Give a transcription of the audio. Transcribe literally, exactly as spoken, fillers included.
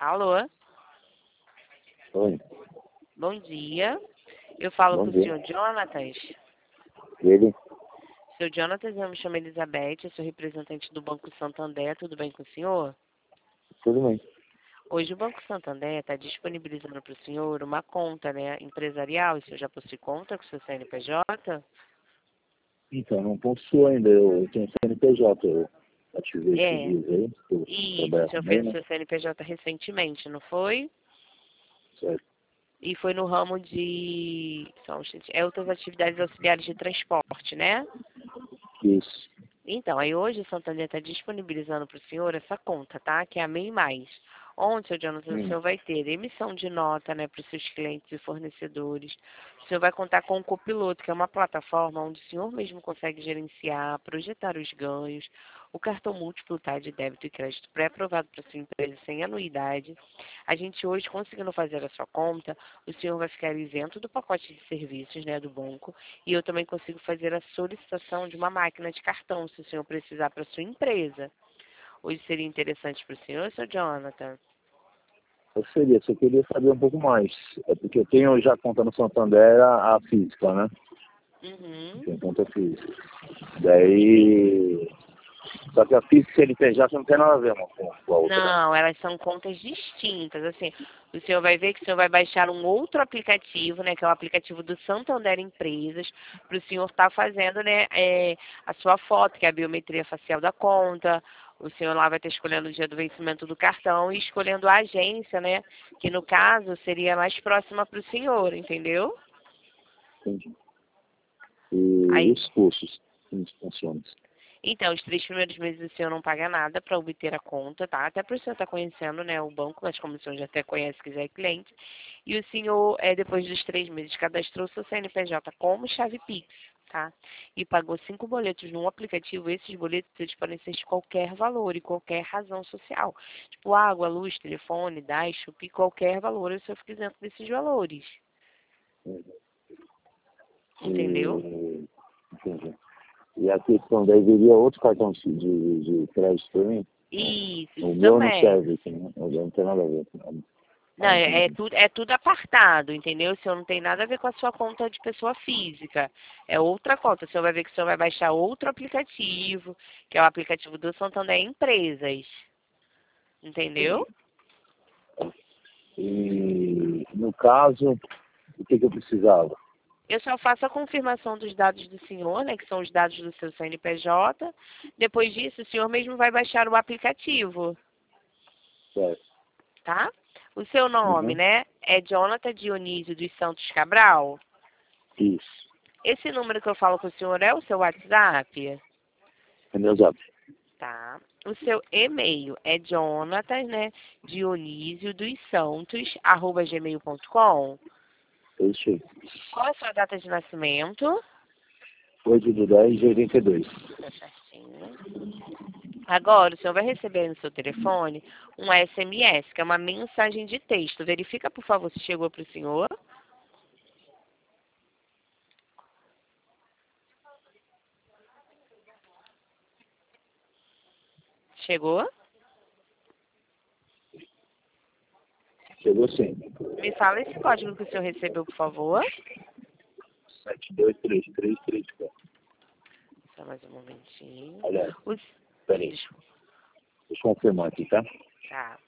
Alô? Oi, Bom dia. Eu falo bom com o dia. senhor Jonatas. Ele? Senhor Jonatas, eu me chamo Elizabeth, eu sou representante do Banco Santander, tudo bem com o senhor? Tudo bem. Hoje o Banco Santander está disponibilizando para o senhor uma conta, né, empresarial. O senhor já possui conta com o seu C N P J? Então, não possuo ainda. Eu tenho C N P J. Eu ativei esses É. dias aí. Eu Isso, o trabalho senhor também, fez o né? seu C N P J recentemente, não foi? Certo. E foi no ramo de, só um instante, é outras atividades auxiliares de transporte, né? Isso. Então, aí hoje o Santander está disponibilizando para o senhor essa conta, tá? Que é a MEI Mais. Onde, seu Jonathan, o Hum. senhor vai ter emissão de nota, né, para os seus clientes e fornecedores. O senhor vai contar com o Copiloto, que é uma plataforma onde o senhor mesmo consegue gerenciar, projetar os ganhos, o cartão múltiplo, tá, de débito e crédito pré-aprovado para sua empresa sem anuidade. A gente hoje, conseguindo fazer a sua conta, o senhor vai ficar isento do pacote de serviços, né, do banco, e eu também consigo fazer a solicitação de uma máquina de cartão, se o senhor precisar para sua empresa. Hoje seria interessante para o senhor, seu Jonathan? Eu seria, só queria saber um pouco mais. É porque eu tenho já conta no Santander a, a física, né? Uhum. Tenho conta física. Daí... Só que a física e C N P J não tem nada a ver uma com com a outra, né? Não, elas são contas distintas. Assim, o senhor vai ver que o senhor vai baixar um outro aplicativo, né, que é o aplicativo do Santander Empresas, para o senhor estar fazendo, né, é, a sua foto, que é a biometria facial da conta. O senhor lá vai estar escolhendo o dia do vencimento do cartão e escolhendo a agência, né, que no caso seria mais próxima para o senhor, entendeu? Entendi. E Aí, os custos? Como funcionam? então, os três primeiros meses o senhor não paga nada para obter a conta, tá? Até para o senhor estar conhecendo, né, o banco, mas como o senhor já até conhece que já é cliente. E o senhor, é, depois dos três meses, cadastrou seu C N P J como chave Pix, tá? E pagou cinco boletos num aplicativo. Esses boletos eles podem ser de qualquer valor e qualquer razão social. Tipo água, luz, telefone, D A I, Chupi, qualquer valor, o senhor fica isento desses valores. Entendeu? E... Entendi. E a questão daí viria outro cartão de, de, de crédito para mim? Isso, O isso meu não também. serve aqui, né? O meu não tem nada a ver. Não, Ah, é, é entendi. tudo, é tudo apartado, entendeu? O senhor não tem nada a ver com a sua conta de pessoa física. É outra conta. O senhor vai ver que o senhor vai baixar outro aplicativo, que é o aplicativo do Santander Empresas. Entendeu? Entendi. E, no caso, o que, que eu precisava? Eu só faço a confirmação dos dados do senhor, né? Que são os dados do seu C N P J. Depois disso, o senhor mesmo vai baixar o aplicativo, Certo. tá? O seu nome, Uhum. né? É Jonathan Dionísio dos Santos Cabral. Isso. Esse número que eu falo com o senhor é o seu WhatsApp? É meu zap. Tá. O seu e-mail é Jonatas, né? Dionísio dos Santos, arroba gmail ponto com. É isso aí. Qual é a sua data de nascimento? oito de dez de oitenta e dois. Tá certinho. Agora, o senhor vai receber no seu telefone um S M S, que é uma mensagem de texto. Verifica, por favor, se chegou para o senhor. Chegou? Chegou sim. Me fala esse código que o senhor recebeu, por favor. sete dois três três três quatro. Só mais um momentinho. Aliás, Os... peraí. Desculpa. Deixa eu confirmar aqui, tá? Tá.